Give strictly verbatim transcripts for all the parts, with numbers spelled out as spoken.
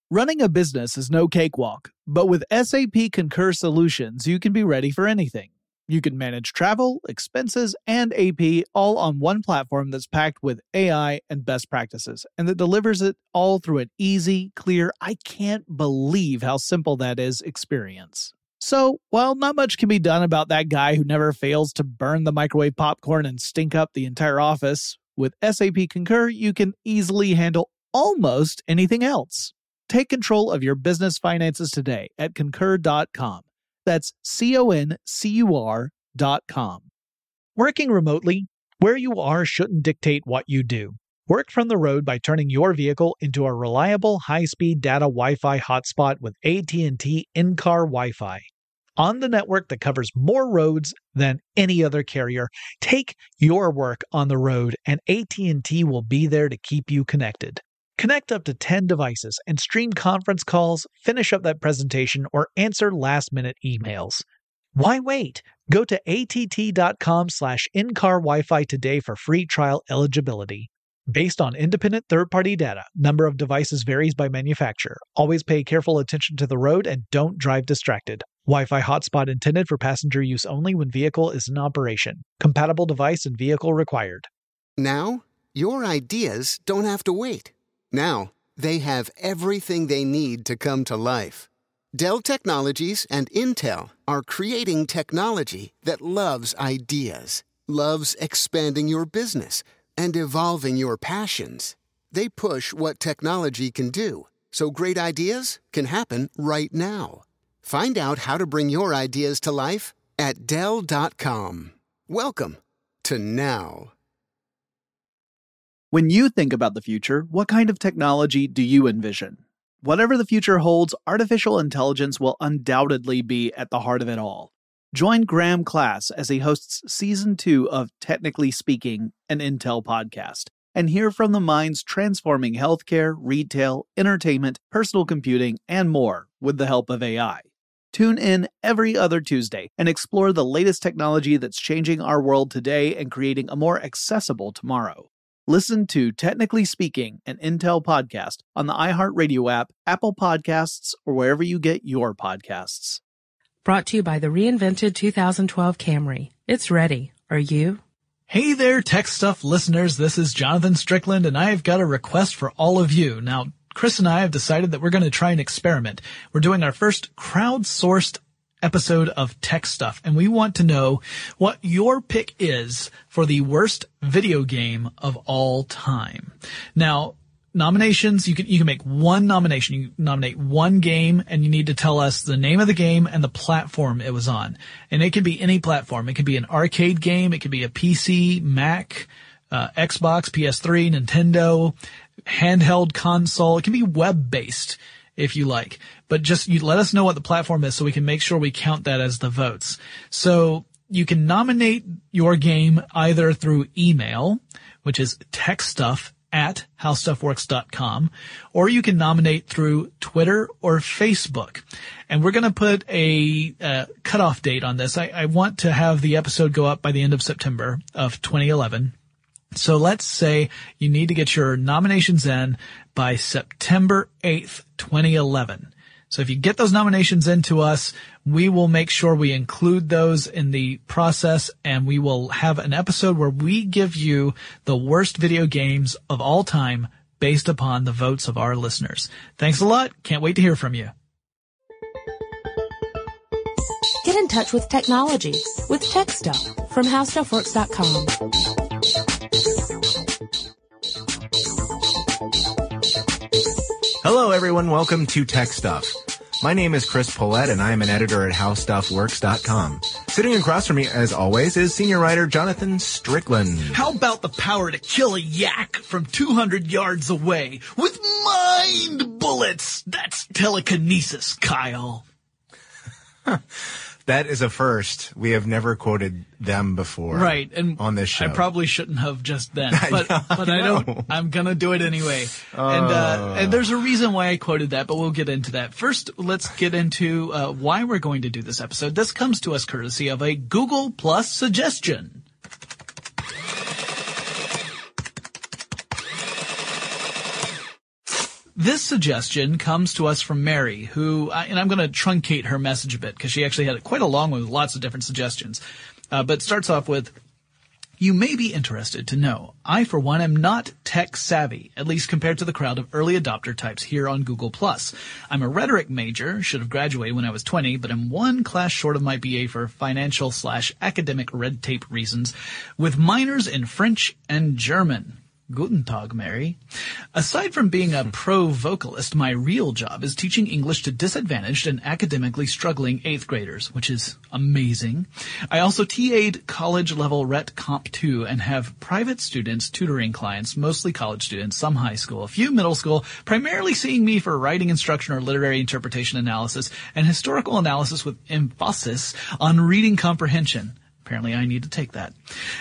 Running a business is no cakewalk, but with S A P Concur Solutions, you can be ready for anything. You can manage travel, expenses, and A P all on one platform that's packed with A I and best practices, and that delivers it all through an easy, clear, I can't believe how simple that is experience. So, while not much can be done about that guy who never fails to burn the microwave popcorn and stink up the entire office, with S A P Concur, you can easily handle almost anything else. Take control of your business finances today at concur dot com. That's C O N C U R dot com. Working remotely, where you are shouldn't dictate what you do. Work from the road by turning your vehicle into a reliable high-speed data Wi-Fi hotspot with A T and T in-car Wi-Fi. On the network that covers more roads than any other carrier, take your work on the road and A T and T will be there to keep you connected. Connect up to ten devices and stream conference calls, finish up that presentation, or answer last-minute emails. Why wait? Go to A T T dot com slash in-car Wi-Fi today for free trial eligibility. Based on independent third-party data, number of devices varies by manufacturer. Always pay careful attention to the road and don't drive distracted. Wi-Fi hotspot intended for passenger use only when vehicle is in operation. Compatible device and vehicle required. Now, your ideas don't have to wait. Now, they have everything they need to come to life. Dell Technologies and Intel are creating technology that loves ideas, loves expanding your business, and evolving your passions. They push what technology can do, so great ideas can happen right now. Find out how to bring your ideas to life at Dell dot com. Welcome to now. When you think about the future, what kind of technology do you envision? Whatever the future holds, artificial intelligence will undoubtedly be at the heart of it all. Join Graham Class as he hosts Season two of Technically Speaking, an Intel podcast, and hear from the minds transforming healthcare, retail, entertainment, personal computing, and more with the help of A I. Tune in every other Tuesday and explore the latest technology that's changing our world today and creating a more accessible tomorrow. Listen to Technically Speaking, an Intel podcast on the iHeartRadio app, Apple Podcasts, or wherever you get your podcasts. Brought to you by the reinvented two thousand twelve Camry. It's ready. Are you? Hey there, Tech Stuff listeners. This is Jonathan Strickland, and I have got a request for all of you. Now, Chris and I have decided that we're going to try an experiment. We're doing our first crowdsourced episode of Tech Stuff, and we want to know what your pick is for the worst video game of all time. Now, nominations, you can you can make one nomination. You nominate one game, and you need to tell us the name of the game and the platform it was on. And it can be any platform. It could be an arcade game. It could be a P C, Mac, uh, Xbox, P S three, Nintendo, handheld console. It can be web-based if you like. But just you let us know what the platform is so we can make sure we count that as the votes. So you can nominate your game either through email, which is techstuff at howstuffworks dot com, or you can nominate through Twitter or Facebook. And we're going to put a uh, cutoff date on this. I, I want to have the episode go up by the end of September of twenty eleven. So let's say you need to get your nominations in by September eighth, twenty eleven. So if you get those nominations into us, we will make sure we include those in the process, and we will have an episode where we give you the worst video games of all time based upon the votes of our listeners. Thanks a lot. Can't wait to hear from you. Get in touch with technology with Tech Stuff from how stuff works dot com. Hello, everyone. Welcome to Tech Stuff. My name is Chris Pollette, and I am an editor at how stuff works dot com. Sitting across from me, as always, is senior writer Jonathan Strickland. How about the power to kill a yak from two hundred yards away with mind bullets? That's telekinesis, Kyle. That is a first. We have never quoted them before. Right. And on this show. I probably shouldn't have just then, but, I but I don't, I'm going to do it anyway. Uh, and, uh, and there's a reason why I quoted that, but we'll get into that. First, let's get into, uh, why we're going to do this episode. This comes to us courtesy of a Google Plus suggestion. This suggestion comes to us from Mary, who, uh, and I'm going to truncate her message a bit because she actually had quite a long one with lots of different suggestions. Uh, but it starts off with, you may be interested to know, I for one am not tech savvy, at least compared to the crowd of early adopter types here on Google plus. I'm a rhetoric major, should have graduated when I was twenty, but am one class short of my B A for financial slash academic red tape reasons, with minors in French and German. Guten Tag, Mary. Aside from being a pro vocalist, my real job is teaching English to disadvantaged and academically struggling eighth graders, which is amazing. I also T A'd college-level Ret Comp two and have private students tutoring clients, mostly college students, some high school, a few middle school, primarily seeing me for writing instruction or literary interpretation analysis and historical analysis with emphasis on reading comprehension. Apparently I need to take that.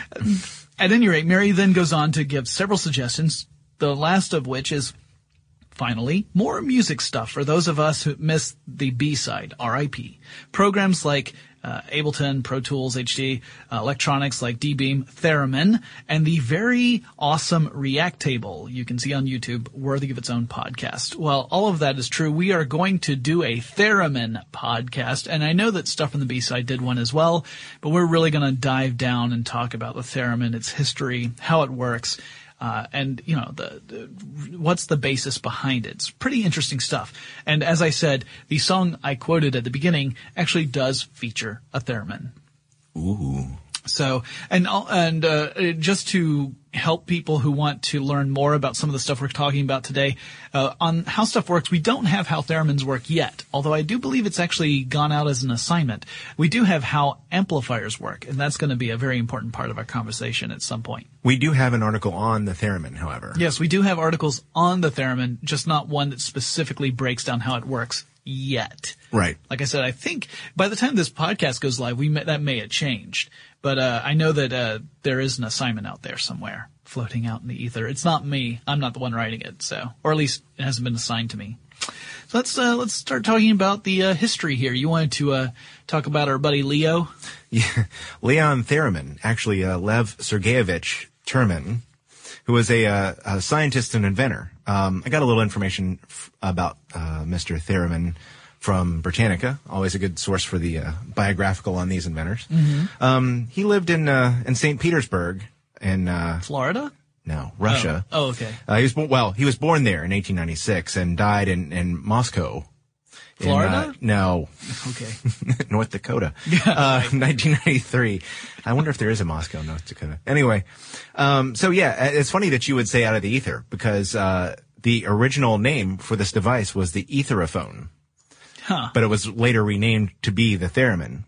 At any rate, Mary then goes on to give several suggestions, the last of which is, finally, more music stuff for those of us who miss the B-side, R I P. Programs like uh, Ableton, Pro Tools, H D, uh, electronics like D-Beam, Theremin, and the very awesome React Table you can see on YouTube, worthy of its own podcast. While all of that is true, we are going to do a Theremin podcast, and I know that Stuff from the B-Side did one as well, but we're really going to dive down and talk about the Theremin, its history, how it works, Uh, and, you know, the, the, what's the basis behind it? It's pretty interesting stuff. And as I said, the song I quoted at the beginning actually does feature a theremin. Ooh. So, and, and, uh, just to help people who want to learn more about some of the stuff we're talking about today, uh, on How Stuff Works, we don't have how theremins work yet, although I do believe it's actually gone out as an assignment. We do have how amplifiers work, and that's going to be a very important part of our conversation at some point. We do have an article on the theremin, however. Yes, we do have articles on the theremin, just not one that specifically breaks down how it works yet. Right. Like I said, I think by the time this podcast goes live, we may, that may have changed. But uh, I know that uh, there is an assignment out there somewhere floating out in the ether. It's not me. I'm not the one writing it, so, or at least it hasn't been assigned to me. So let's uh, let's start talking about the uh, history here. You wanted to uh, talk about our buddy Leo? Yeah, Leon Theremin, actually uh, Lev Sergeyevich Termin, who was a, uh, a scientist and inventor. Um, I got a little information f- about uh, Mister Theremin from Britannica, always a good source for the uh, biographical on these inventors. Mm-hmm. Um, he lived in uh, in Saint Petersburg in uh, Florida. No, Russia. Oh, oh okay. Uh, he was born, well, he was born there in eighteen ninety-six and died in in Moscow. Florida? In, uh, no. Okay. North Dakota. Yeah, uh, right. nineteen ninety-three. I wonder if there is a Moscow, North Dakota. Anyway, um, so yeah, it's funny that you would say out of the ether because uh, the original name for this device was the Etherophone. Huh. But it was later renamed to be the theremin.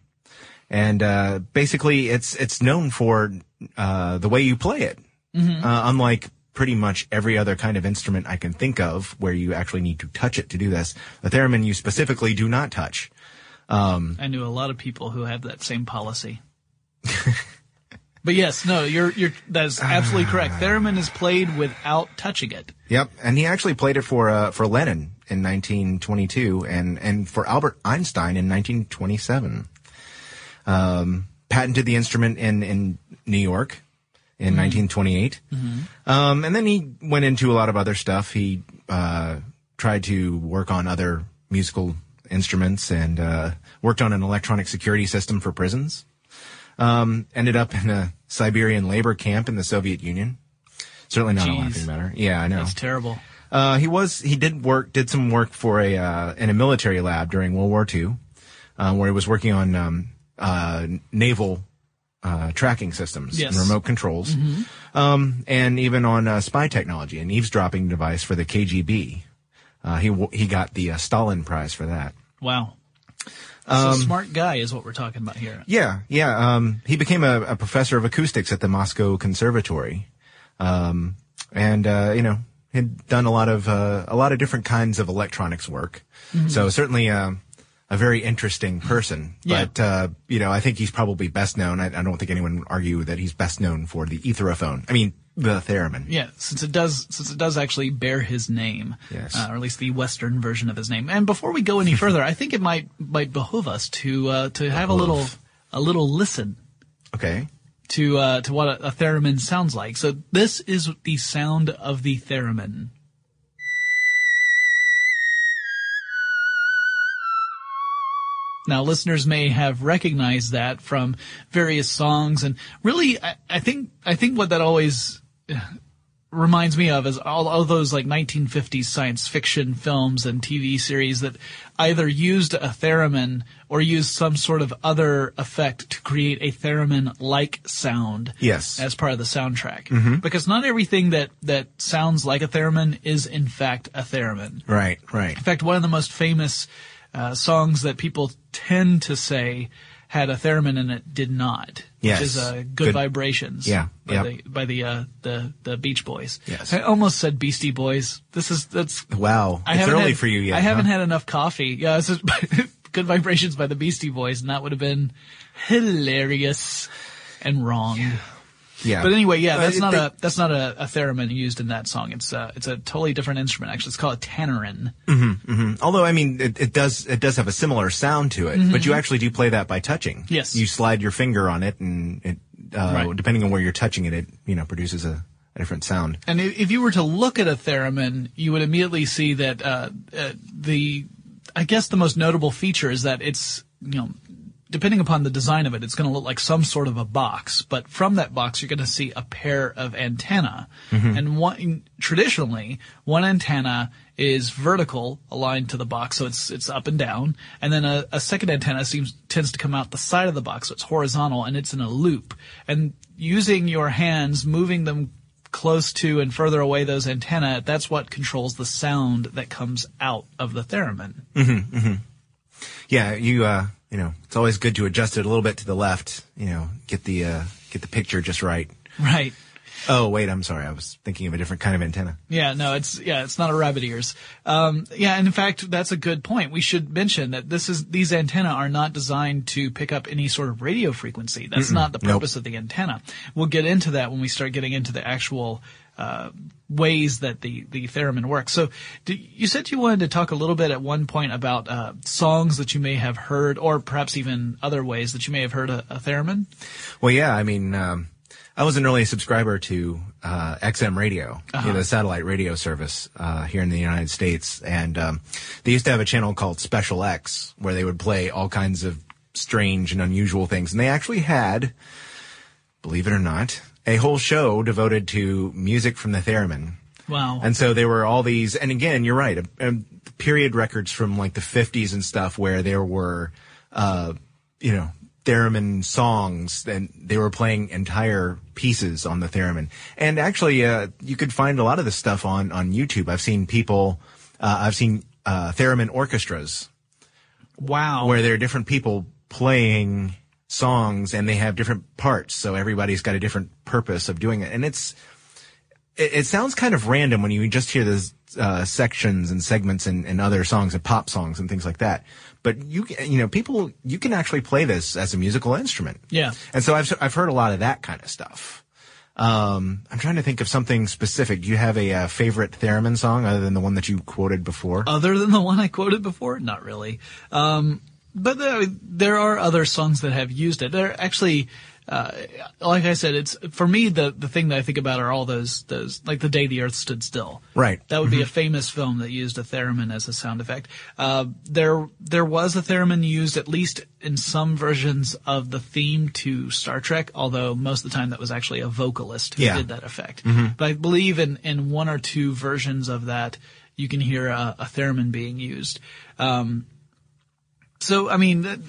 And uh, basically, it's it's known for uh, the way you play it. Mm-hmm. Uh, unlike pretty much every other kind of instrument I can think of where you actually need to touch it to do this, the theremin you specifically do not touch. Um, I knew a lot of people who have that same policy. But yes, no, you're you're that is absolutely correct. Theremin is played without touching it. Yep, and he actually played it for uh, for Lenin in nineteen twenty-two and and for Albert Einstein in nineteen twenty-seven. Um, patented the instrument in in New York in mm-hmm. nineteen twenty-eight. Mm-hmm. Um, and then he went into a lot of other stuff. He uh, tried to work on other musical instruments and uh, worked on an electronic security system for prisons. Um, ended up in a Siberian labor camp in the Soviet Union. Certainly not Jeez. a laughing matter. Yeah, I know. That's terrible. Uh, he was, he did work, did some work for a, uh, in a military lab during World War Two, uh, where he was working on, um, uh, naval, uh, tracking systems Yes. and remote controls. Mm-hmm. Um, and even on, uh, spy technology, an eavesdropping device for the K G B. Uh, he, w- he got the, uh, Stalin Prize for that. Wow. So Um, smart guy is what we're talking about here. Yeah, yeah. Um, he became a, a professor of acoustics at the Moscow Conservatory, um, and uh, you know, had done a lot of uh, a lot of different kinds of electronics work. Mm-hmm. So certainly uh, a very interesting person. Yeah. But uh, you know, I think he's probably best known. I, I don't think anyone would argue that he's best known for the Etherophone. I mean, the theremin. Yeah, since it does, since it does actually bear his name, Yes. uh, or at least the Western version of his name. And before we go any further, I think it might might behoove us to uh, to have a little a little listen Okay. to uh, to what a, a theremin sounds like. So this is the sound of the theremin. Now, listeners may have recognized that from various songs, and really, I, I think I think what that always reminds me of is all, all those like nineteen fifties science fiction films and T V series that either used a theremin or used some sort of other effect to create a theremin-like sound. Yes. As part of the soundtrack. Mm-hmm. Because not everything that, that sounds like a theremin is in fact a theremin. Right, right. In fact, one of the most famous uh, songs that people tend to say had a theremin and it did not. Yes. Which is uh, Good, Good Vibrations. Yeah. By Yep. the by the uh, the the Beach Boys. Yes. I almost said Beastie Boys. This is that's Wow. I it's haven't early had, for you yet. I haven't huh? had enough coffee. Yeah, this is Good Vibrations by the Beastie Boys, and that would have been hilarious and wrong. Yeah. But anyway, yeah, that's Uh, not they- a that's not a, a theremin used in that song. It's uh it's a totally different instrument. Actually, it's called a tenorin. Mm-hmm. Although, I mean, it, it does it does have a similar sound to it, Mm-hmm. but you actually do play that by touching. Yes. You slide your finger on it, and it, uh, Right. depending on where you're touching it, it you know produces a, a different sound. And if if you were to look at a theremin, you would immediately see that uh, uh, the, I guess the most notable feature is that it's, you know, depending upon the design of it, it's going to look like some sort of a box. But from that box, you're going to see a pair of antenna. Mm-hmm. And one, traditionally, one antenna is vertical, aligned to the box, so it's it's up and down. And then a, a second antenna seems tends to come out the side of the box, so it's horizontal, and it's in a loop. And using your hands, moving them close to and further away those antenna, that's what controls the sound that comes out of the theremin. Mm-hmm, mm-hmm. Yeah, you uh, you know, it's always good to adjust it a little bit to the left. You know, get the uh, get the picture just right. Right. Oh wait, I'm sorry. I was thinking of a different kind of antenna. Yeah, no, it's yeah, it's not a rabbit ears. Um, yeah, and in fact, that's a good point. We should mention that this is these antennae are not designed to pick up any sort of radio frequency. That's Mm-mm. not the purpose Nope. of the antenna. We'll get into that when we start getting into the actual uh, ways that the the theremin works. So, do, you said you wanted to talk a little bit at one point about uh, songs that you may have heard, or perhaps even other ways that you may have heard a, a theremin. Well, yeah, I mean, um, I was an early subscriber to uh, X M radio, Uh-huh. you know, the satellite radio service uh, here in the United States, and um, they used to have a channel called Special X where they would play all kinds of strange and unusual things, and they actually had, believe it or not, a whole show devoted to music from the theremin. Wow. And so there were all these, and again, you're right, um, period records from like the fifties and stuff where there were, uh, you know, theremin songs, and they were playing entire pieces on the theremin. And actually, uh, you could find a lot of this stuff on, on YouTube. I've seen people, uh, I've seen, uh, theremin orchestras. Wow. Where there are different people playing songs and they have different parts. So everybody's got a different purpose of doing it. And it's, it, it sounds kind of random when you just hear those, uh, sections and segments and, and other songs and pop songs and things like that. But you, you know, people, you can actually play this as a musical instrument. Yeah. And so I've, I've heard a lot of that kind of stuff. Um, I'm trying to think of something specific. Do you have a uh, favorite theremin song other than the one that you quoted before? Other than the one I quoted before? Not really. Um, but there, there are other songs that have used it. They're actually, uh, like I said, it's, for me, the, the thing that I think about are all those, those, like The Day the Earth Stood Still. Right. That would be a famous film that used a theremin as a sound effect. Uh, there, there was a theremin used at least in some versions of the theme to Star Trek, although most of the time that was actually a vocalist who Yeah. did that effect. But I believe in, in one or two versions of that, you can hear a, a theremin being used. Um, so, I mean, th-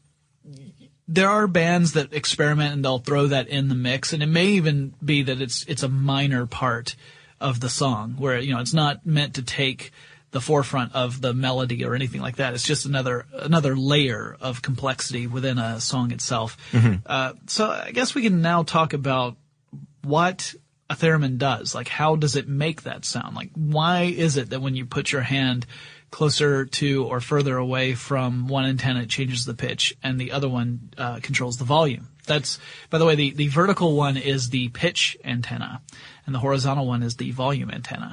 there are bands that experiment and they'll throw that in the mix, and it may even be that it's it's a minor part of the song where, you know, it's not meant to take the forefront of the melody or anything like that. It's just another another layer of complexity within a song itself. Uh, so I guess we can now talk about what a theremin does. Like, how does it make that sound? Like, why is it that when you put your hand closer to or further away from one antenna, it changes the pitch, and the other one uh, controls the volume? That's, by the way, the, the vertical one is the pitch antenna, and the horizontal one is the volume antenna.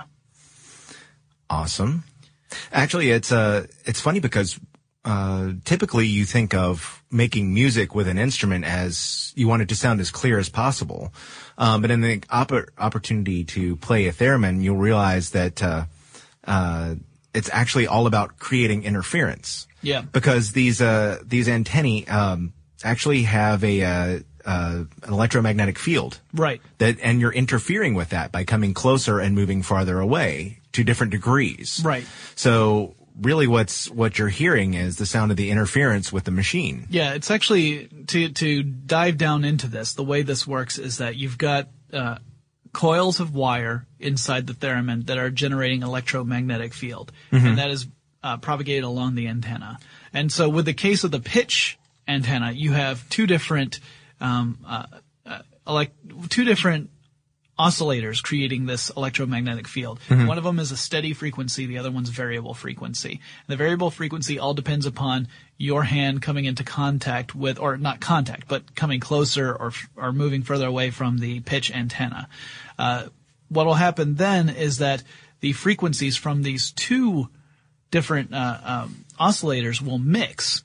Awesome. Actually, it's uh, it's funny because uh, typically you think of making music with an instrument as you want it to sound as clear as possible. Um, but in the oppor- opportunity to play a theremin, you'll realize that uh, uh, it's actually all about creating interference. Yeah. Because these, uh, these antennae, um, actually have a, uh, uh, an electromagnetic field. Right. That, and you're interfering with that by coming closer and moving farther away to different degrees. Right. So really what's, what you're hearing is the sound of the interference with the machine. Yeah, it's actually, to, to dive down into this, the way this works is that you've got, uh, coils of wire inside the theremin that are generating electromagnetic field, mm-hmm. and that is uh, propagated along the antenna. And so with the case of the pitch antenna, you have two different um, uh, uh, elect- two different oscillators creating this electromagnetic field. Mm-hmm. One of them is a steady frequency, the other one's variable frequency. And the variable frequency all depends upon your hand coming into contact with, or not contact, but coming closer or or moving further away from the pitch antenna. Uh, what will happen then is that the frequencies from these two different uh, um, oscillators will mix.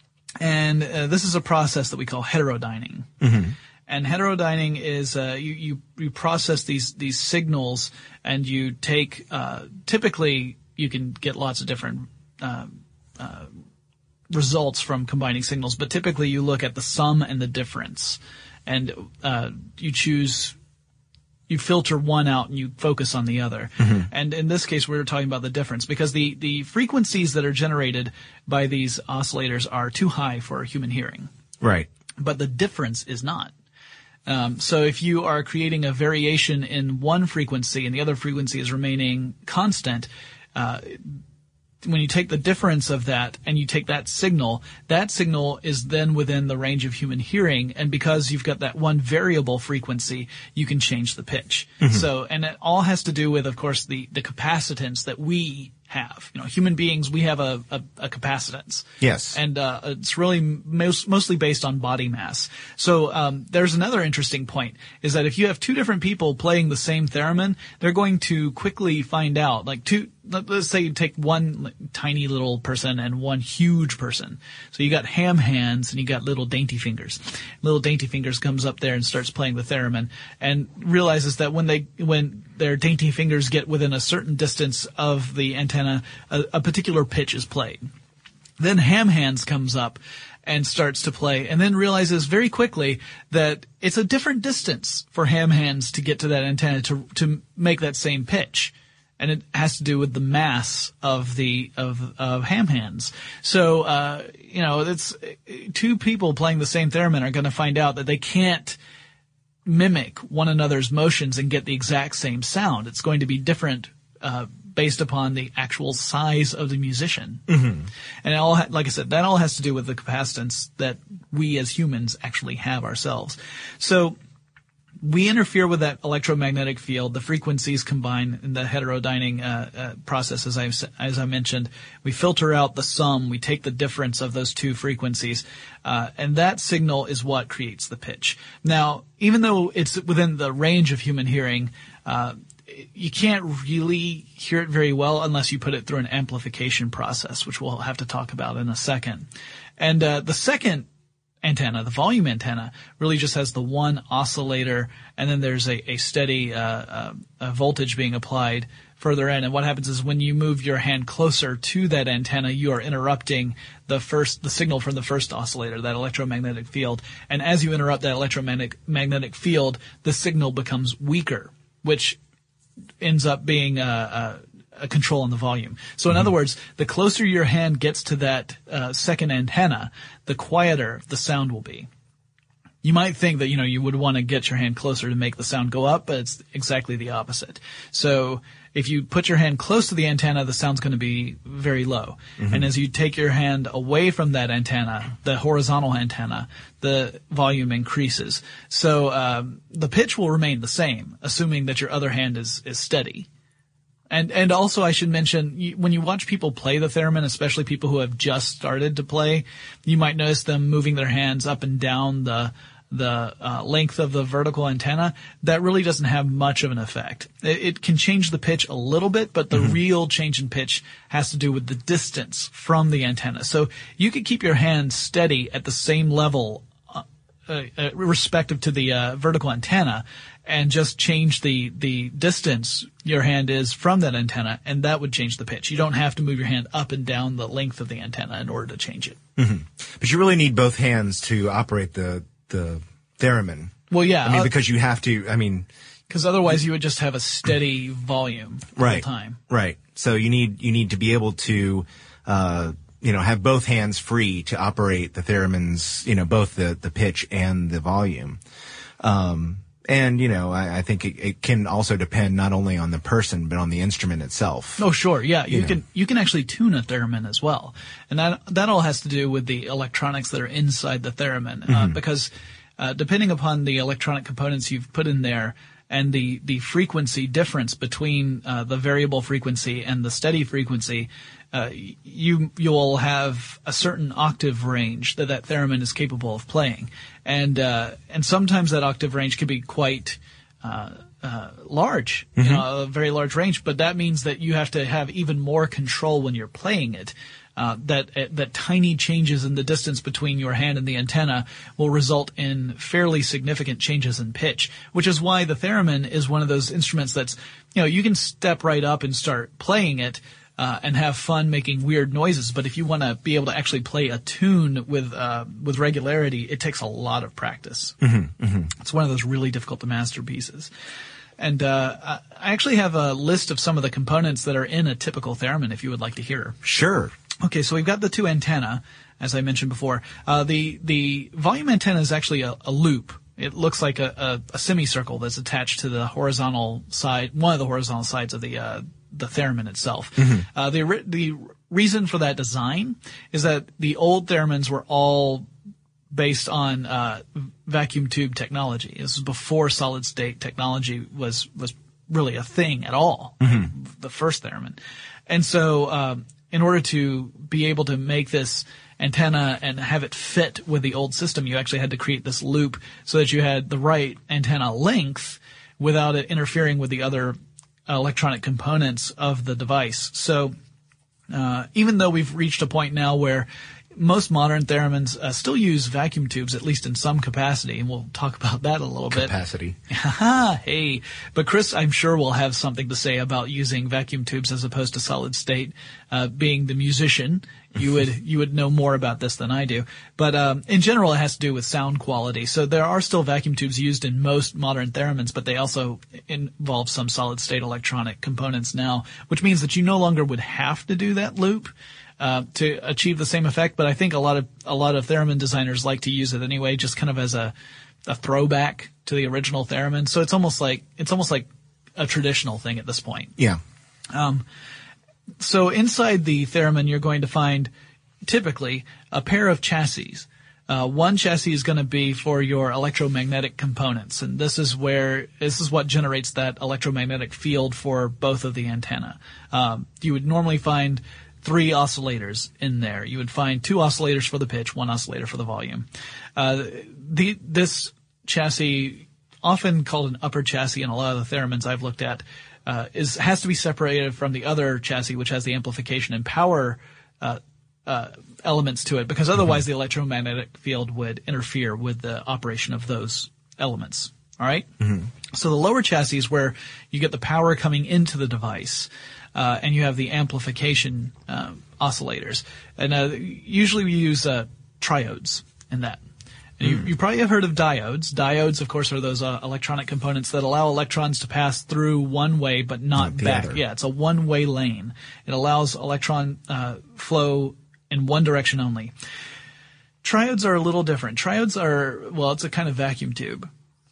And uh, this is a process that we call heterodyning. Mm-hmm. And heterodyning is uh, you, you you process these these signals, and you take uh, typically you can get lots of different uh, uh, results from combining signals, but typically you look at the sum and the difference, and uh, you choose. You filter one out and you focus on the other. Mm-hmm. And in this case, we're talking about the difference, because the, the frequencies that are generated by these oscillators are too high for human hearing. Right. But the difference is not. Um, so if you are creating a variation in one frequency and the other frequency is remaining constant, uh, when you take the difference of that and you take that signal, that signal is then within the range of human hearing. And because you've got that one variable frequency, you can change the pitch. Mm-hmm. So, and it all has to do with, of course, the, the capacitance that we have. You know, human beings, we have a, a, a capacitance. Yes. And uh, it's really most, mostly based on body mass. So um, there's another interesting point, is that if you have two different people playing the same theremin, they're going to quickly find out, like two, let's say you take one tiny little person and one huge person. So you got ham hands and you got little dainty fingers. Little dainty fingers comes up there and starts playing the theremin and realizes that when they, when their dainty fingers get within a certain distance of the antenna, a, a particular pitch is played. Then ham hands comes up and starts to play, and then realizes very quickly that it's a different distance for ham hands to get to that antenna to to make that same pitch. And it has to do with the mass of the of of ham hands. So uh, you know, it's two people playing the same theremin are going to find out that they can't mimic one another's motions and get the exact same sound. It's going to be different uh, based upon the actual size of the musician. Mm-hmm. And it all, ha- like I said, that all has to do with the capacitance that we as humans actually have ourselves. So we interfere with that electromagnetic field. The frequencies combine in the heterodyning uh, uh, process, as I as I mentioned. We filter out the sum. We take the difference of those two frequencies, uh, and that signal is what creates the pitch. Now, even though it's within the range of human hearing, uh, you can't really hear it very well unless you put it through an amplification process, which we'll have to talk about in a second. And uh, the second antenna, the volume antenna, really just has the one oscillator, and then there's a, a steady uh, uh, a voltage being applied further in. And what happens is when you move your hand closer to that antenna, you are interrupting the first the signal from the first oscillator, that electromagnetic field. And as you interrupt that electromagnetic magnetic field, the signal becomes weaker, which ends up being uh, uh, a control on the volume. So in mm-hmm. other words, the closer your hand gets to that uh, second antenna, the quieter the sound will be. You might think that, you know, you would want to get your hand closer to make the sound go up, but it's exactly the opposite. So if you put your hand close to the antenna, the sound's going to be very low. Mm-hmm. And as you take your hand away from that antenna, the horizontal antenna, the volume increases. So um, the pitch will remain the same, assuming that your other hand is, is steady. And and also I should mention, you, when you watch people play the theremin, especially people who have just started to play, you might notice them moving their hands up and down the the uh, length of the vertical antenna. That really doesn't have much of an effect. It, it can change the pitch a little bit, but the mm-hmm. real change in pitch has to do with the distance from the antenna. So you could keep your hand steady at the same level Uh, uh, respective to the uh, vertical antenna, and just change the, the distance your hand is from that antenna, and that would change the pitch. You don't have to move your hand up and down the length of the antenna in order to change it. Mm-hmm. But you really need both hands to operate the, the theremin. Well, yeah. I mean, uh, because you have to, I mean... Because otherwise you would just have a steady volume all right, the time. Right. So you need, you need to be able to, uh, you know, have both hands free to operate the theremins, you know, both the, the pitch and the volume. Um, and, you know, I, I think it, it can also depend not only on the person, but on the instrument itself. Oh, sure. Yeah. You, You know. can, you can actually tune a theremin as well. And that, that all has to do with the electronics that are inside the theremin. Mm-hmm. Uh, because, uh, depending upon the electronic components you've put in there, and the, the frequency difference between uh, the variable frequency and the steady frequency, uh, you you'll have a certain octave range that that theremin is capable of playing, and uh, and sometimes that octave range can be quite uh, uh, large, mm-hmm. you know, a very large range. But that means that you have to have even more control when you're playing it. Uh, that uh, that tiny changes in the distance between your hand and the antenna will result in fairly significant changes in pitch, which is why the theremin is one of those instruments that's, you know, you can step right up and start playing it uh, and have fun making weird noises, but if you want to be able to actually play a tune with uh, with regularity, it takes a lot of practice. Mm-hmm, mm-hmm. It's one of those really difficult to master pieces. And uh, I actually have a list of some of the components that are in a typical theremin if you would like to hear. Sure. Okay, so we've got the two antenna, as I mentioned before. Uh, the the volume antenna is actually a, a loop. It looks like a, a, a semicircle that's attached to the horizontal side, one of the horizontal sides of the uh, the theremin itself. Mm-hmm. Uh, the the reason for that design is that the old theremins were all based on uh, vacuum tube technology. This was before solid state technology was was really a thing at all. Mm-hmm. The first theremin, and so. Um, In order to be able to make this antenna and have it fit with the old system, you actually had to create this loop so that you had the right antenna length without it interfering with the other electronic components of the device. So uh, even though we've reached a point now where most modern theremins uh, still use vacuum tubes, at least in some capacity, and we'll talk about that a little bit. Capacity. Hey. But Chris, I'm sure, will have something to say about using vacuum tubes as opposed to solid state. Uh, being the musician, you would you would know more about this than I do. But um, in general, it has to do with sound quality. So there are still vacuum tubes used in most modern theremins, but they also involve some solid state electronic components now, which means that you no longer would have to do that loop. Uh, to achieve the same effect, but I think a lot of a lot of theremin designers like to use it anyway, just kind of as a, a throwback to the original theremin. So it's almost like it's almost like a traditional thing at this point. Yeah. Um, so inside the theremin, you're going to find typically a pair of chassis. Uh, one chassis is going to be for your electromagnetic components, and this is where this is what generates that electromagnetic field for both of the antenna. Um, you would normally find three oscillators in there. You would find two oscillators for the pitch, one oscillator for the volume. Uh, the, this chassis, often called an upper chassis in a lot of the theremins I've looked at, uh, is, has to be separated from the other chassis, which has the amplification and power, uh, uh, elements to it, because otherwise mm-hmm. the electromagnetic field would interfere with the operation of those elements. All right? Mm-hmm. So the lower chassis is where you get the power coming into the device. Uh, and you have the amplification uh, oscillators. And uh, usually we use uh, triodes in that. And you, you probably have heard of diodes. Diodes, of course, are those uh, electronic components that allow electrons to pass through one way but not, not back. Other. Yeah, it's a one-way lane. It allows electron uh, flow in one direction only. Triodes are a little different. Triodes are, well, it's a kind of vacuum tube.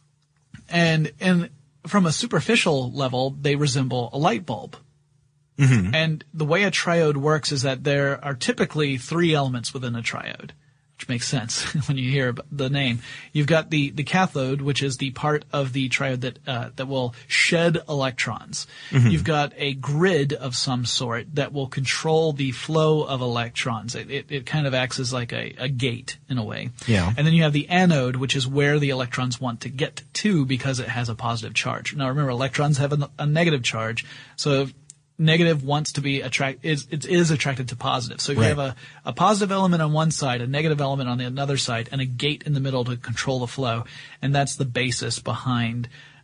And, and from a superficial level, they resemble a light bulb. Mm-hmm. And the way a triode works is that there are typically three elements within a triode, which makes sense when you hear the name. You've got the, the cathode, which is the part of the triode that uh, that will shed electrons. Mm-hmm. You've got a grid of some sort that will control the flow of electrons. It, it, it kind of acts as like a, a gate in a way. Yeah. And then you have the anode, which is where the electrons want to get to because it has a positive charge. Now remember, electrons have a, a negative charge, so negative wants to be attract is it is attracted to positive. So you right. have a, a positive element on one side, a negative element on the other side, and a gate in the middle to control the flow. And that's the basis behind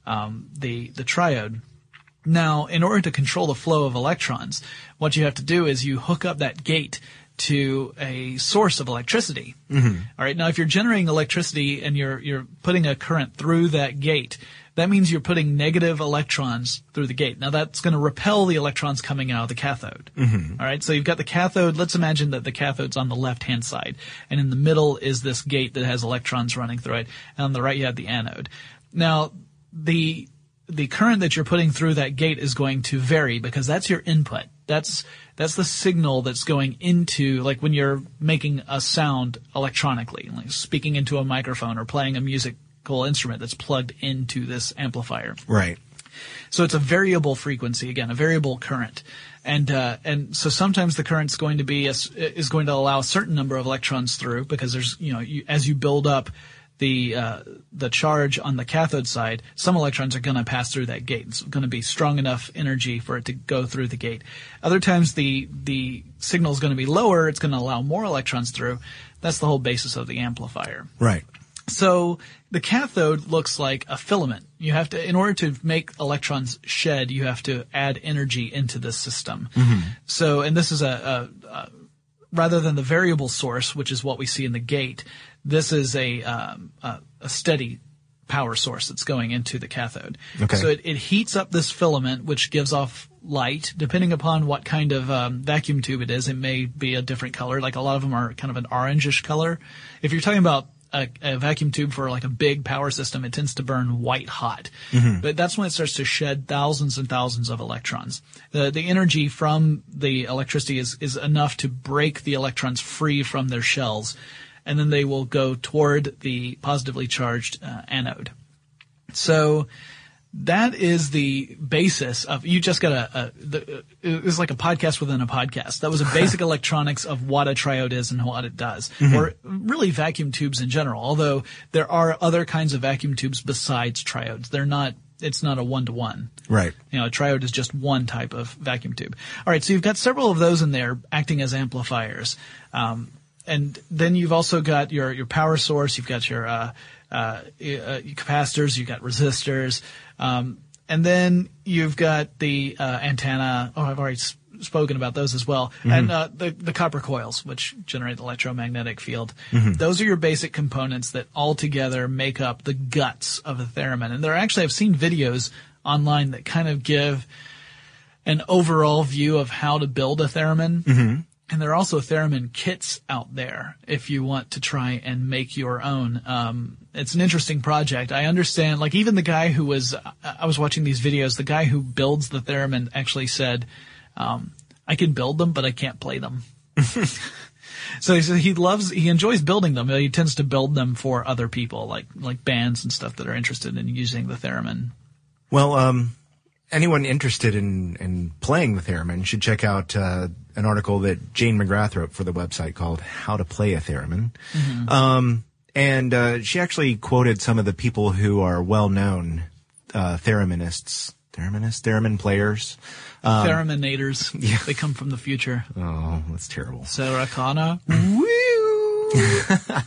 um, the the triode. Now, in order to control the flow of electrons, what you have to do is you hook up that gate to a source of electricity. Mm-hmm. All right. Now, if you're generating electricity and you're you're putting a current through that gate, that means you're putting negative electrons through the gate. Now, that's going to repel the electrons coming out of the cathode. Mm-hmm. All right. So you've got the cathode. Let's imagine that the cathode's on the left-hand side, and in the middle is this gate that has electrons running through it, and on the right you have the anode. Now, the the current that you're putting through that gate is going to vary because that's your input. That's that's the signal that's going into, like when you're making a sound electronically, like speaking into a microphone or playing a musical instrument that's plugged into this amplifier. Right. So it's a variable frequency, again, a variable current. And uh, and so sometimes the current's going to be a, is going to allow a certain number of electrons through because there's, you know, you, as you build up the uh, the charge on the cathode side, some electrons are going to pass through that gate. It's going to be strong enough energy for it to go through the gate. Other times the the signal is going to be lower. It's going to allow more electrons through. That's the whole basis of the amplifier. Right. So the cathode looks like a filament. You have to, in order to make electrons shed, you have to add energy into this system. Mm-hmm. So, and this is a, a, a rather than the variable source, which is what we see in the gate, this is a, um, a, a steady power source that's going into the cathode. Okay. So it, it heats up this filament, which gives off light. Depending upon what kind of um, vacuum tube it is, it may be a different color. Like a lot of them are kind of an orangish color. If you're talking about a, a vacuum tube for like a big power system, it tends to burn white hot. Mm-hmm. But that's when it starts to shed thousands and thousands of electrons. The the energy from the electricity is, is enough to break the electrons free from their shells, and then they will go toward the positively charged uh, anode. So that is the basis of, you just got a, a the, it was like a podcast within a podcast. That was a basic electronics of what a triode is and what it does, mm-hmm. or really vacuum tubes in general. Although there are other kinds of vacuum tubes besides triodes. They're not, it's not a one-to-one. Right. You know, a triode is just one type of vacuum tube. All right. So you've got several of those in there acting as amplifiers. Um, and then you've also got your, your power source. You've got your, uh, uh, uh capacitors. You've got resistors. Um, and then you've got the uh, antenna. Oh, I've already s- spoken about those as well. Mm-hmm. And uh, the, the copper coils, which generate the electromagnetic field. Mm-hmm. Those are your basic components that all together make up the guts of a theremin. And there are actually, I've seen videos online that kind of give an overall view of how to build a theremin. Mm-hmm. And there are also theremin kits out there if you want to try and make your own. Um, it's an interesting project. I understand, like even the guy who was, I was watching these videos, the guy who builds the theremin actually said, um, I can build them, but I can't play them. So he said he loves, he enjoys building them. He tends to build them for other people, like, like bands and stuff that are interested in using the theremin. Well, um, anyone interested in, in playing the theremin should check out, uh, an article that Jane McGrath wrote for the website called How to Play a Theremin. Mm-hmm. Um, and, uh, she actually quoted some of the people who are well-known, uh, thereminists, thereminists, theremin players. Um, Theriminators. Yeah. They come from the future. Oh, that's terrible. Sarah Connor. Woo!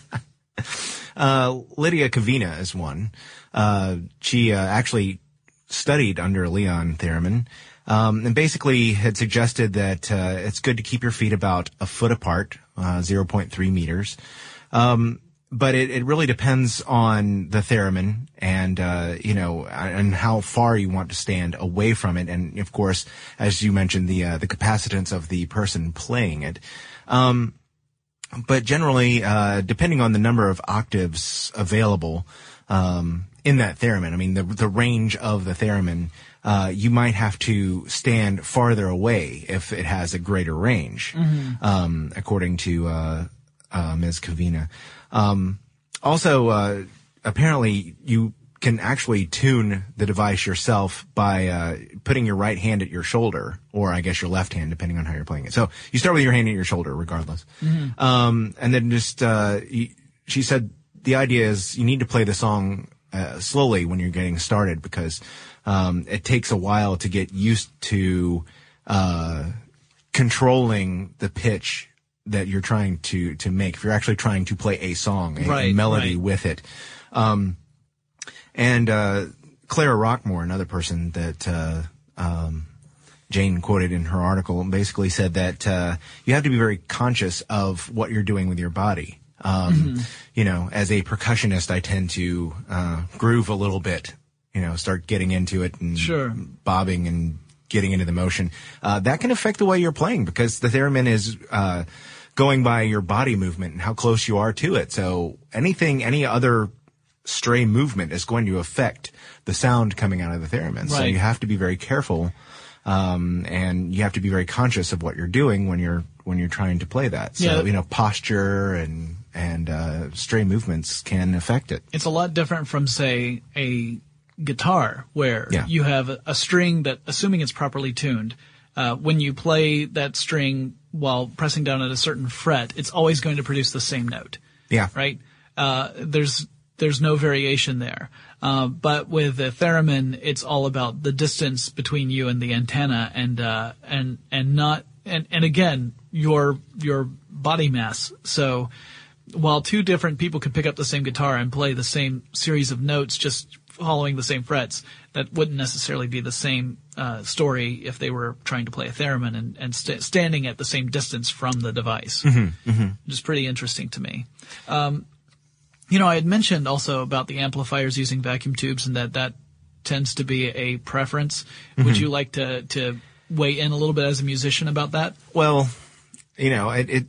uh, Lydia Kavina is one. Uh, she, uh, actually studied under Leon Theremin. Um, and basically had suggested that, uh, it's good to keep your feet about a foot apart, uh, zero point three meters. Um, but it, it really depends on the theremin and, uh, you know, and how far you want to stand away from it. And of course, as you mentioned, the, uh, the capacitance of the person playing it. Um, but generally, uh, depending on the number of octaves available, um, in that theremin, I mean, the, the range of the theremin, Uh, you might have to stand farther away if it has a greater range, mm-hmm. um, according to uh, uh, Miz Kavina. Um, also, uh, apparently, you can actually tune the device yourself by uh, putting your right hand at your shoulder, or I guess your left hand, depending on how you're playing it. So you start with your hand at your shoulder, regardless, mm-hmm. um, and then just uh, you, she said the idea is you need to play the song uh, slowly when you're getting started because. Um, it takes a while to get used to, uh, controlling the pitch that you're trying to, to make. If you're actually trying to play a song, a, right, a melody right. with it. Um, and, uh, Clara Rockmore, another person that uh, um, Jane quoted in her article, basically said that uh, you have to be very conscious of what you're doing with your body. Um, mm-hmm. You know, as a percussionist, I tend to uh, groove a little bit, you know, start getting into it and sure. bobbing and getting into the motion. Uh, that can affect the way you're playing because the theremin is uh, going by your body movement and how close you are to it. So anything, any other stray movement is going to affect the sound coming out of the theremin. Right. So you have to be very careful. Um, and you have to be very conscious of what you're doing when you're, when you're trying to play that. So, yeah. you know, posture and, and, uh, stray movements can affect it. It's a lot different from, say, a guitar where yeah. you have a, a string that, assuming it's properly tuned, uh, when you play that string while pressing down at a certain fret, it's always going to produce the same note. Yeah. Right? Uh, there's, there's no variation there. Uh, but with the theremin, it's all about the distance between you and the antenna and, uh, and, and not, and, and again, your, your body mass. So while two different people could pick up the same guitar and play the same series of notes just following the same frets, that wouldn't necessarily be the same, uh, story if they were trying to play a theremin and, and st- standing at the same distance from the device. Mm-hmm, mm-hmm. Which is pretty interesting to me. Um, You know, I had mentioned also about the amplifiers using vacuum tubes and that that tends to be a preference. Mm-hmm. Would you like to, to weigh in a little bit as a musician about that? Well, you know, it it,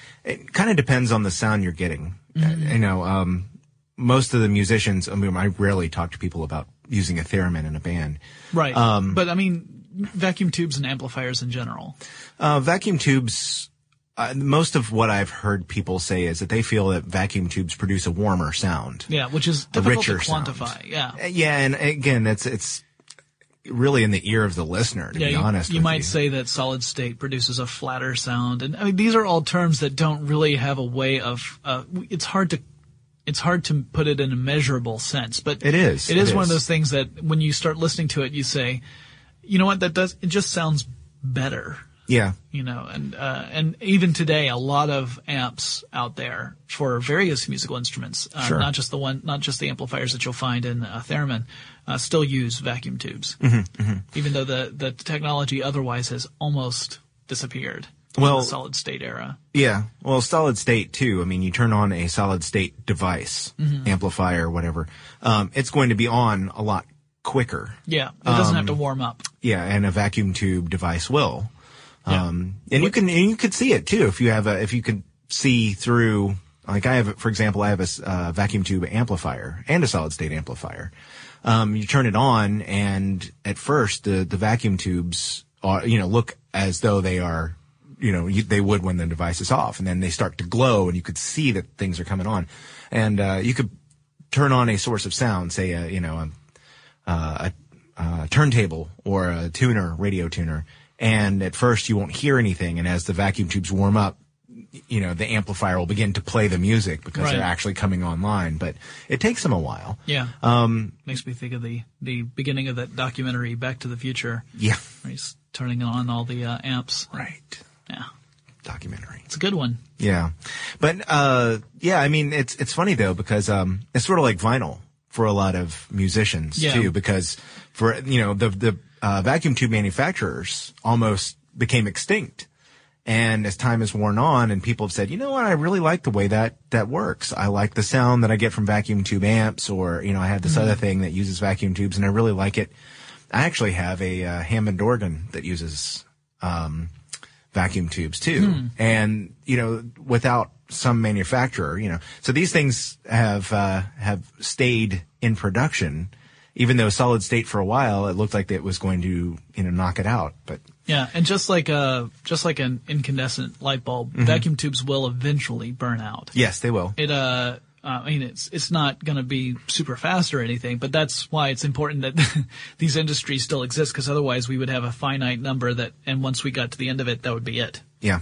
it kind of depends on the sound you're getting. Mm-hmm. You know, um, most of the musicians, I mean, I rarely talk to people about using a theremin in a band. Right. Um, but, I mean, vacuum tubes and amplifiers in general. Uh, vacuum tubes... Uh, most of what I've heard people say is that they feel that vacuum tubes produce a warmer sound. Yeah, which is difficult to quantify. Sound. Yeah. Yeah, and again, it's it's really in the ear of the listener, to yeah, be you, honest you with might you. say that solid state produces a flatter sound, and I mean these are all terms that don't really have a way of. Uh, it's hard to. It's hard to put it in a measurable sense, but it is. It is it one is. of those things that when you start listening to it, you say, you know what, that does. It just sounds better. Yeah. You know, and, uh, and even today, a lot of amps out there for various musical instruments, uh, sure. not just the one, not just the amplifiers that you'll find in a theremin, uh, still use vacuum tubes. Mm-hmm, mm-hmm. Even though the, the technology otherwise has almost disappeared in well, the solid state era. Yeah. Well, solid state too. I mean, you turn on a solid state device, mm-hmm. amplifier, whatever. Um, it's going to be on a lot quicker. Yeah. It doesn't um, have to warm up. Yeah. And a vacuum tube device will. Um, yeah. and you can, and you could see it too if you have a, if you could see through, like I have, for example, I have a uh, vacuum tube amplifier and a solid state amplifier. Um, you turn it on and at first the, the vacuum tubes are, you know, look as though they are, you know, you, they would when the device is off, and then they start to glow and you could see that things are coming on. And, uh, you could turn on a source of sound, say, a, you know, a, a, a turntable or a tuner, radio tuner. And at first you won't hear anything, and as the vacuum tubes warm up, you know, the amplifier will begin to play the music because right. they're actually coming online. But it takes them a while. Yeah. Um, Makes me think of the, the beginning of that documentary, Back to the Future. Yeah. Where he's turning on all the uh, amps. Right. Yeah. Documentary. It's a good one. Yeah. But, uh, yeah, I mean, it's, it's funny though, because, um, it's sort of like vinyl for a lot of musicians yeah. too, because for, you know, the, the, Uh, vacuum tube manufacturers almost became extinct. And as time has worn on and people have said, you know what, I really like the way that, that works. I like the sound that I get from vacuum tube amps, or, you know, I have this mm-hmm. other thing that uses vacuum tubes and I really like it. I actually have a uh, Hammond organ that uses, um, vacuum tubes too. Mm. And, you know, without some manufacturer, you know, so these things have, uh, have stayed in production. Even though solid state for a while, it looked like it was going to, you know, knock it out. But yeah, and just like a just like an incandescent light bulb, mm-hmm. vacuum tubes will eventually burn out. Yes, they will. It uh, uh I mean, it's it's not going to be super fast or anything, but that's why it's important that these industries still exist, because otherwise we would have a finite number that, and once we got to the end of it, that would be it. Yeah.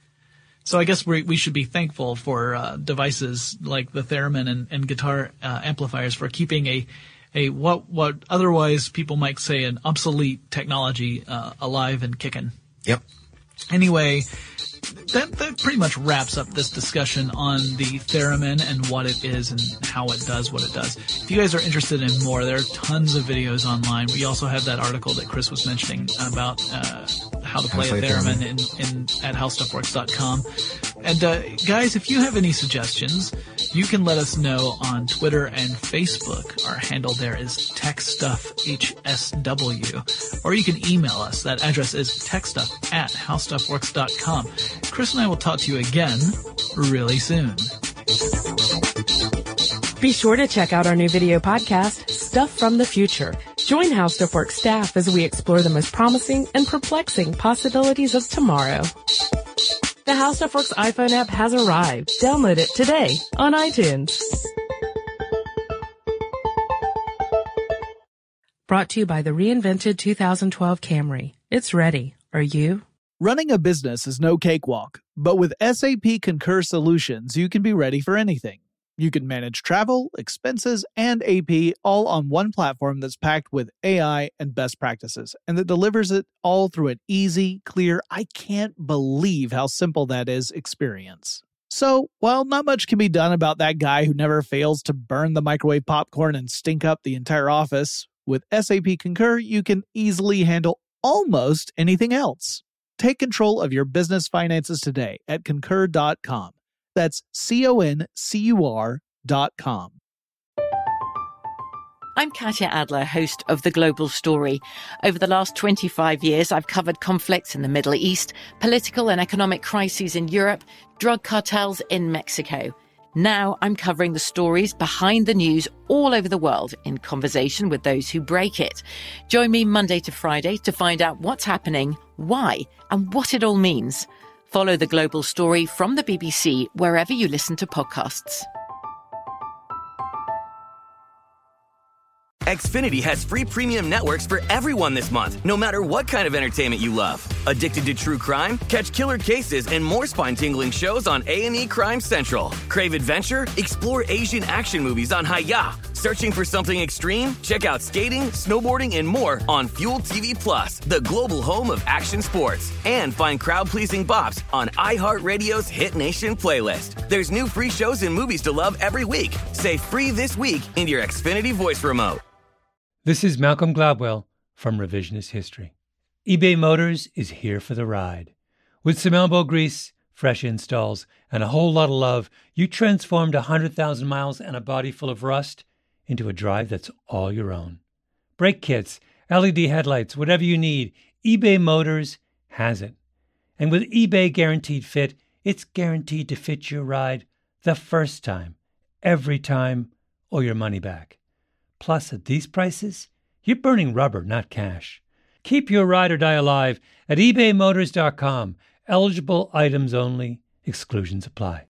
So I guess we we should be thankful for uh, devices like the theremin and, and guitar uh, amplifiers for keeping a a what what otherwise people might say an obsolete technology uh, alive and kicking. Yep. Anyway, that, that pretty much wraps up this discussion on the Theremin and what it is and how it does what it does. If you guys are interested in more, there are tons of videos online. We also have that article that Chris was mentioning about uh, how to play a Theremin in, in, at how stuff works dot com. And uh, guys, if you have any suggestions, you can let us know on Twitter and Facebook. Our handle there is TechStuffHSW. Or you can email us. That address is techstuff at how stuff works dot com. Chris and I will talk to you again really soon. Be sure to check out our new video podcast, Stuff from the Future. Join How Stuff Works staff as we explore the most promising and perplexing possibilities of tomorrow. The How Stuff Works iPhone app has arrived. Download it today on iTunes. Brought to you by the reinvented two thousand twelve Camry. It's ready. Are you? Running a business is no cakewalk, but with S A P Concur Solutions, you can be ready for anything. You can manage travel, expenses, and A P all on one platform that's packed with A I and best practices, and that delivers it all through an easy, clear, I can't believe how simple that is experience. So, while not much can be done about that guy who never fails to burn the microwave popcorn and stink up the entire office, with S A P Concur, you can easily handle almost anything else. Take control of your business finances today at concur dot com. That's C O N C U R dot com. I'm Katya Adler, host of The Global Story. Over the last twenty-five years, I've covered conflicts in the Middle East, political and economic crises in Europe, drug cartels in Mexico. Now I'm covering the stories behind the news all over the world in conversation with those who break it. Join me Monday to Friday to find out what's happening, why, and what it all means. Follow The Global Story from the B B C wherever you listen to podcasts. Xfinity has free premium networks for everyone this month, no matter what kind of entertainment you love. Addicted to true crime? Catch killer cases and more spine-tingling shows on A and E Crime Central. Crave adventure? Explore Asian action movies on Hi-Ya. Searching for something extreme? Check out skating, snowboarding, and more on Fuel T V Plus, the global home of action sports. And find crowd-pleasing bops on iHeartRadio's Hit Nation playlist. There's new free shows and movies to love every week. Say free this week in your Xfinity voice remote. This is Malcolm Gladwell from Revisionist History. eBay Motors is here for the ride. With some elbow grease, fresh installs, and a whole lot of love, you transformed one hundred thousand miles and a body full of rust into a drive that's all your own. Brake kits, L E D headlights, whatever you need, eBay Motors has it. And with eBay Guaranteed Fit, it's guaranteed to fit your ride the first time, every time, or your money back. Plus, at these prices, you're burning rubber, not cash. Keep your ride or die alive at ebay motors dot com. Eligible items only. Exclusions apply.